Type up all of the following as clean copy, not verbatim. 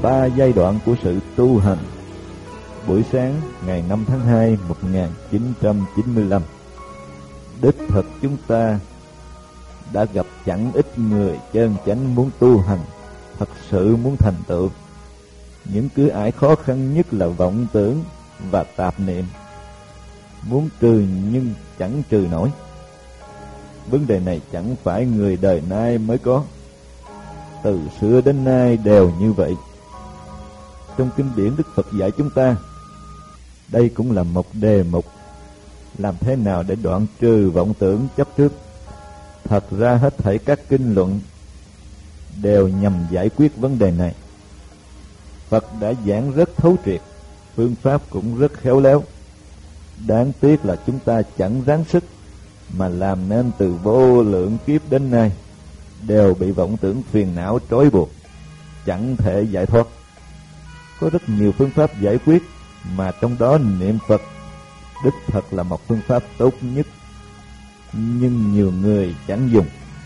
3 giai đoạn của sự tu hành. Buổi sáng ngày 5 tháng 2 1995, đích thực chúng ta đã gặp chẳng ít người chân chánh muốn tu hành, thật sự muốn thành tựu. Những cửa ải khó khăn nhất là vọng tưởng và tạp niệm, muốn trừ nhưng chẳng trừ nổi. Vấn đề này chẳng phải người đời nay mới có, từ xưa đến nay đều như vậy. Trong kinh điển Đức Phật dạy chúng ta, đây cũng là một đề mục, làm thế nào để đoạn trừ vọng tưởng chấp trước. Thật ra hết thảy các kinh luận đều nhằm giải quyết vấn đề này. Phật đã giảng rất thấu triệt, phương pháp cũng rất khéo léo. Đáng tiếc là chúng ta chẳng ráng sức, mà làm nên từ vô lượng kiếp đến nay đều bị vọng tưởng phiền não trói buộc, chẳng thể giải thoát. Có rất nhiều phương pháp giải quyết, mà trong đó niệm Phật đích thật là một phương pháp tốt nhất, nhưng nhiều người chẳng dùng.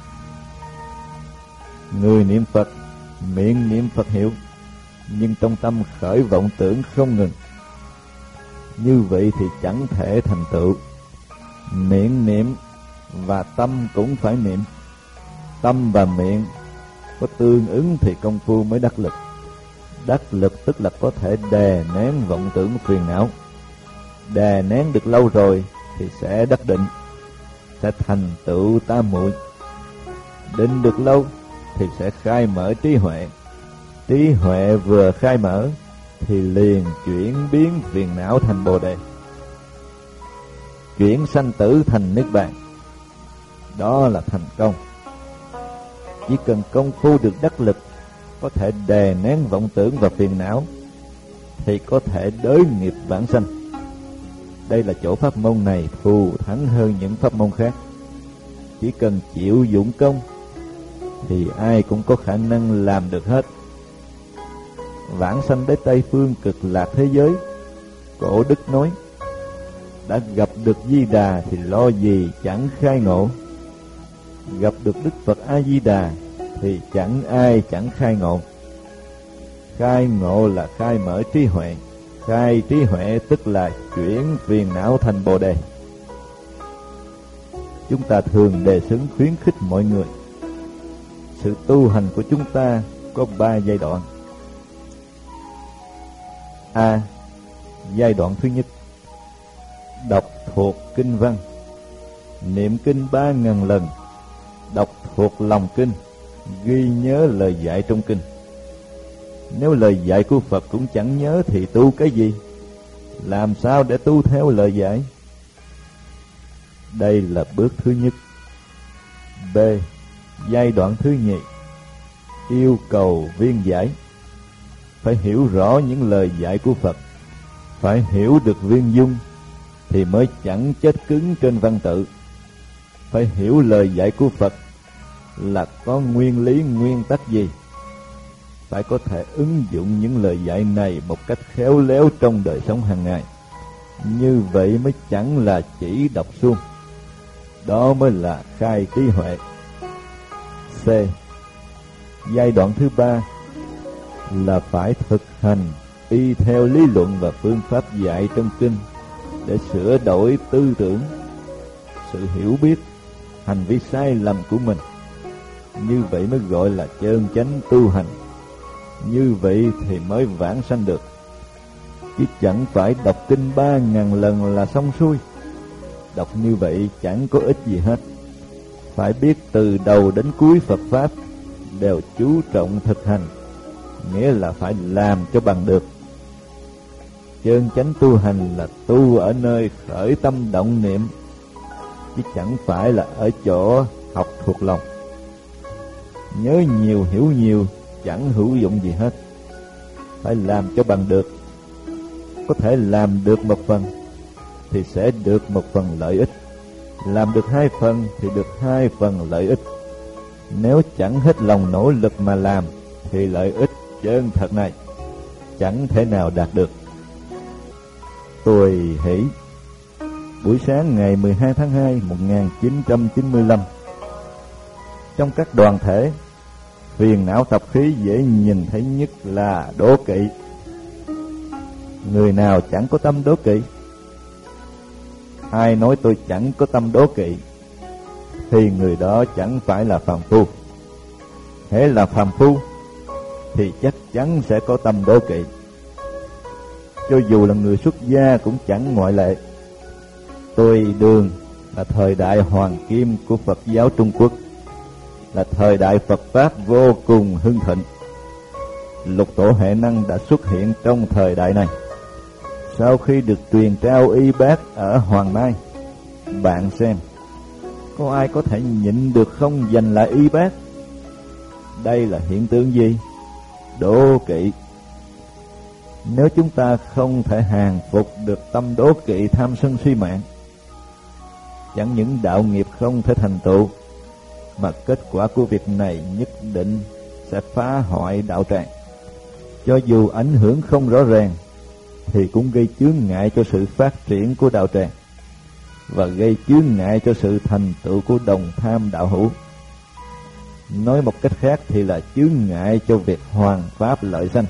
Người niệm Phật, miệng niệm Phật hiệu, nhưng trong tâm khởi vọng tưởng không ngừng. Như vậy thì chẳng thể thành tựu. Miệng niệm và tâm cũng phải niệm. Tâm và miệng có tương ứng thì công phu mới đắc lực. Đắc lực tức là có thể đè nén vọng tưởng phiền não. Đè nén được lâu rồi thì sẽ đắc định, sẽ thành tựu tam muội. Định được lâu thì sẽ khai mở trí huệ. Trí huệ vừa khai mở thì liền chuyển biến phiền não thành Bồ Đề, chuyển sanh tử thành Niết Bàn. Đó là thành công. Chỉ cần công phu được đắc lực, có thể đè nén vọng tưởng và phiền não, thì có thể đới nghiệp vãng sanh. Đây là chỗ pháp môn này thù thắng hơn những pháp môn khác. Chỉ cần chịu dụng công thì ai cũng có khả năng làm được hết. Vãng sanh đến Tây phương cực lạc thế giới, Cổ Đức nói, đã gặp được Di Đà thì lo gì chẳng khai ngộ. Gặp được Đức Phật A Di Đà thì chẳng ai chẳng khai ngộ. Khai ngộ là khai mở trí huệ, khai trí huệ tức là chuyển phiền não thành Bồ Đề. Chúng ta thường đề xướng khuyến khích mọi người. Sự tu hành của chúng ta có 3 giai đoạn. A. Giai đoạn thứ nhất, đọc thuộc kinh văn, niệm kinh 3.000 lần, đọc thuộc lòng kinh, ghi nhớ lời dạy trong kinh. Nếu lời dạy của Phật cũng chẳng nhớ thì tu cái gì? Làm sao để tu theo lời dạy? Đây là bước thứ nhất. B. Giai đoạn thứ nhì, yêu cầu viên giải. Phải hiểu rõ những lời dạy của Phật, phải hiểu được viên dung thì mới chẳng chết cứng trên văn tự. Phải hiểu lời dạy của Phật là có nguyên lý nguyên tắc gì, phải có thể ứng dụng những lời dạy này một cách khéo léo trong đời sống hàng ngày. Như vậy mới chẳng là chỉ đọc suông, đó mới là khai trí huệ. C. Giai đoạn thứ 3 là phải thực hành y theo lý luận và phương pháp dạy trong kinh để sửa đổi tư tưởng, sự hiểu biết, hành vi sai lầm của mình. Như vậy mới gọi là chân chánh tu hành. Như vậy thì mới vãng sanh được. Chứ chẳng phải đọc kinh 3.000 lần là xong xuôi. Đọc như vậy chẳng có ích gì hết. Phải biết từ đầu đến cuối Phật Pháp đều chú trọng thực hành, nghĩa là phải làm cho bằng được. Chân chánh tu hành là tu ở nơi khởi tâm động niệm, chứ chẳng phải là ở chỗ học thuộc lòng. Nhớ nhiều hiểu nhiều chẳng hữu dụng gì hết. Phải làm cho bằng được. Có thể làm được một phần thì sẽ được một phần lợi ích. Làm được 2 phần thì được 2 phần lợi ích. Nếu chẳng hết lòng nỗ lực mà làm thì lợi ích chân thật này chẳng thể nào đạt được. Tùy hỷ. Buổi sáng ngày 12 tháng 2 1995, trong các đoàn thể Phiền não tập khí dễ nhìn thấy nhất là đố kỵ. Người nào chẳng có tâm đố kỵ? Ai nói tôi chẳng có tâm đố kỵ thì người đó chẳng phải là phàm phu. Hễ là phàm phu thì chắc chắn sẽ có tâm đố kỵ. Cho dù là người xuất gia cũng chẳng ngoại lệ. Tùy Đường là thời đại hoàng kim của Phật giáo Trung Quốc, là thời đại Phật Pháp vô cùng hưng thịnh. Lục tổ Huệ Năng đã xuất hiện trong thời đại này. Sau khi được truyền trao y bác ở Hoàng Mai, bạn xem, có ai có thể nhịn được không giành lại y bác? Đây là hiện tượng gì? Đố kỵ. Nếu chúng ta không thể hàng phục được tâm đố kỵ tham sân si mạng, chẳng những đạo nghiệp không thể thành tựu, mà kết quả của việc này nhất định sẽ phá hoại đạo tràng. Cho dù ảnh hưởng không rõ ràng thì cũng gây chướng ngại cho sự phát triển của đạo tràng, và gây chướng ngại cho sự thành tựu của đồng tham đạo hữu. Nói một cách khác thì là chướng ngại cho việc hoàn pháp lợi sanh.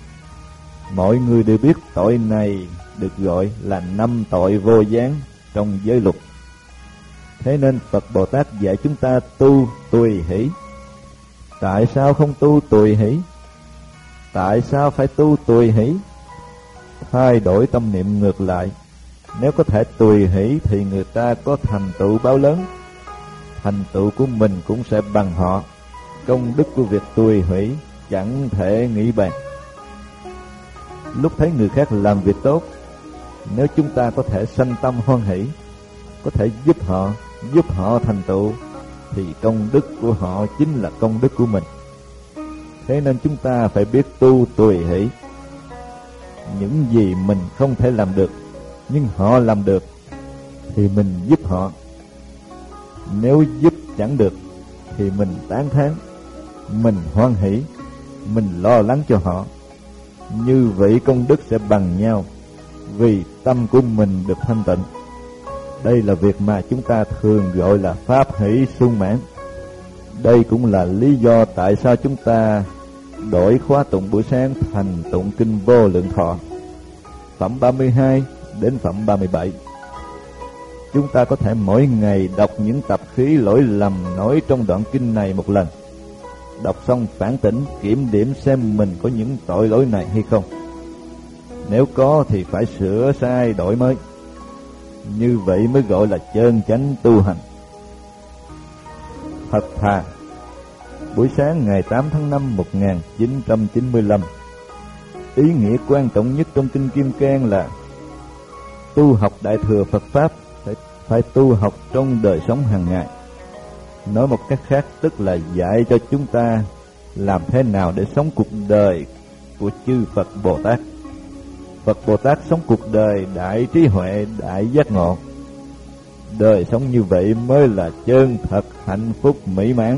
Mọi người đều biết tội này được gọi là 5 tội vô gián trong giới luật. Thế nên Phật Bồ Tát dạy chúng ta tu tùy hỷ. Tại sao không tu tùy hỷ? Tại sao phải tu tùy hỷ? Thay đổi tâm niệm ngược lại. Nếu có thể tùy hỷ thì người ta có thành tựu báo lớn. Thành tựu của mình cũng sẽ bằng họ. Công đức của việc tùy hỷ chẳng thể nghĩ bàn. Lúc thấy người khác làm việc tốt, nếu chúng ta có thể sanh tâm hoan hỷ, có thể giúp họ thành tựu, thì công đức của họ chính là công đức của mình. Thế nên chúng ta phải biết tu tùy hỷ. Những gì mình không thể làm được nhưng họ làm được thì mình giúp họ. Nếu giúp chẳng được thì mình tán thán, mình hoan hỷ, mình lo lắng cho họ. Như vậy công đức sẽ bằng nhau, vì tâm của mình được thanh tịnh. Đây là việc mà chúng ta thường gọi là pháp hỷ sung mãn. Đây cũng là lý do tại sao chúng ta đổi khóa tụng buổi sáng thành tụng kinh Vô Lượng Thọ, phẩm 32 đến phẩm 37. Chúng ta có thể mỗi ngày đọc những tập khí lỗi lầm nói trong đoạn kinh này một lần. Đọc xong phản tỉnh, kiểm điểm xem mình có những tội lỗi này hay không. Nếu có thì phải sửa sai đổi mới. Như vậy mới gọi là chân chánh tu hành. Thật thà. Buổi sáng ngày 8 tháng 5 1995, ý nghĩa quan trọng nhất trong Kinh Kim Cang là tu học Đại Thừa Phật Pháp phải tu học trong đời sống hàng ngày. Nói một cách khác tức là dạy cho chúng ta làm thế nào để sống cuộc đời của chư Phật Bồ Tát. Phật Bồ Tát sống cuộc đời đại trí huệ, đại giác ngộ. Đời sống như vậy mới là chân thật hạnh phúc mỹ mãn.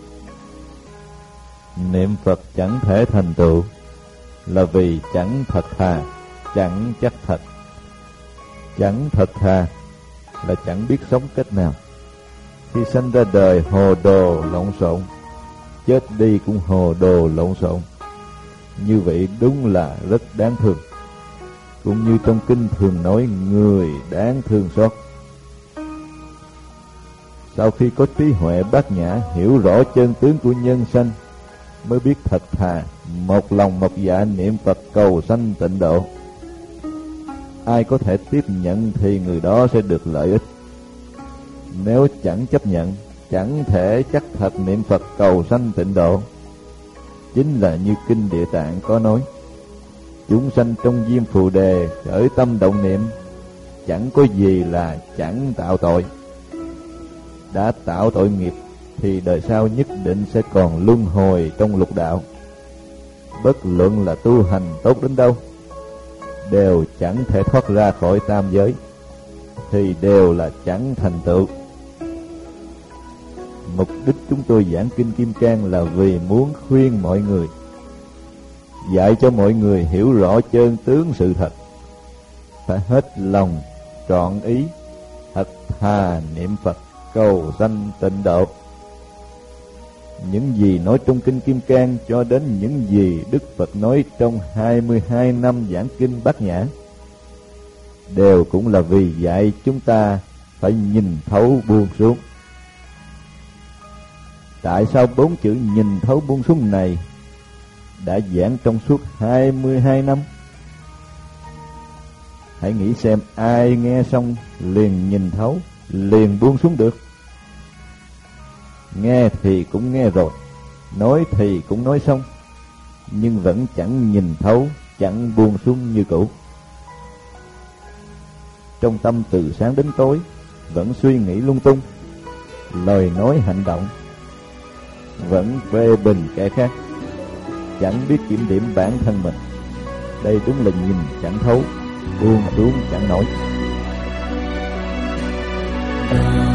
Niệm Phật chẳng thể thành tựu là vì chẳng thật thà, chẳng chắc thật. Chẳng thật thà là chẳng biết sống cách nào. Khi sanh ra đời hồ đồ lộn xộn, chết đi cũng hồ đồ lộn xộn. Như vậy đúng là rất đáng thương. Cũng như trong kinh thường nói người đáng thương xót. Sau khi có trí huệ bát nhã, hiểu rõ chân tướng của nhân sanh, mới biết thật thà, một lòng một dạ niệm Phật cầu sanh tịnh độ. Ai có thể tiếp nhận thì người đó sẽ được lợi ích. Nếu chẳng chấp nhận, chẳng thể chắc thật niệm Phật cầu sanh tịnh độ. Chính là như kinh Địa Tạng có nói: chúng sanh trong diêm phù đề khởi tâm động niệm, chẳng có gì là chẳng tạo tội. Đã tạo tội nghiệp thì đời sau nhất định sẽ còn luân hồi trong lục đạo. Bất luận là tu hành tốt đến đâu, đều chẳng thể thoát ra khỏi tam giới, thì đều là chẳng thành tựu. Mục đích chúng tôi giảng Kinh Kim Cang là vì muốn khuyên mọi người, dạy cho mọi người hiểu rõ chân tướng sự thật. Phải hết lòng, trọn ý, thật thà niệm Phật cầu sanh tịnh độ. những gì nói trong Kinh Kim Cang cho đến những gì Đức Phật nói trong 22 năm giảng Kinh Bát Nhã, đều cũng là vì dạy chúng ta phải nhìn thấu buông xuống. Tại sao 4 chữ nhìn thấu buông xuống này đã giảng trong suốt 22 năm? Hãy nghĩ xem, ai nghe xong liền nhìn thấu, liền buông xuống được? Nghe thì cũng nghe rồi, nói thì cũng nói xong, nhưng vẫn chẳng nhìn thấu, chẳng buông xuống như cũ. Trong tâm từ sáng đến tối vẫn suy nghĩ lung tung, lời nói hành động vẫn phê bình kẻ khác, chẳng biết kiểm điểm bản thân mình. Đây đúng là nhìn chẳng thấu, buông xuống chẳng nổi.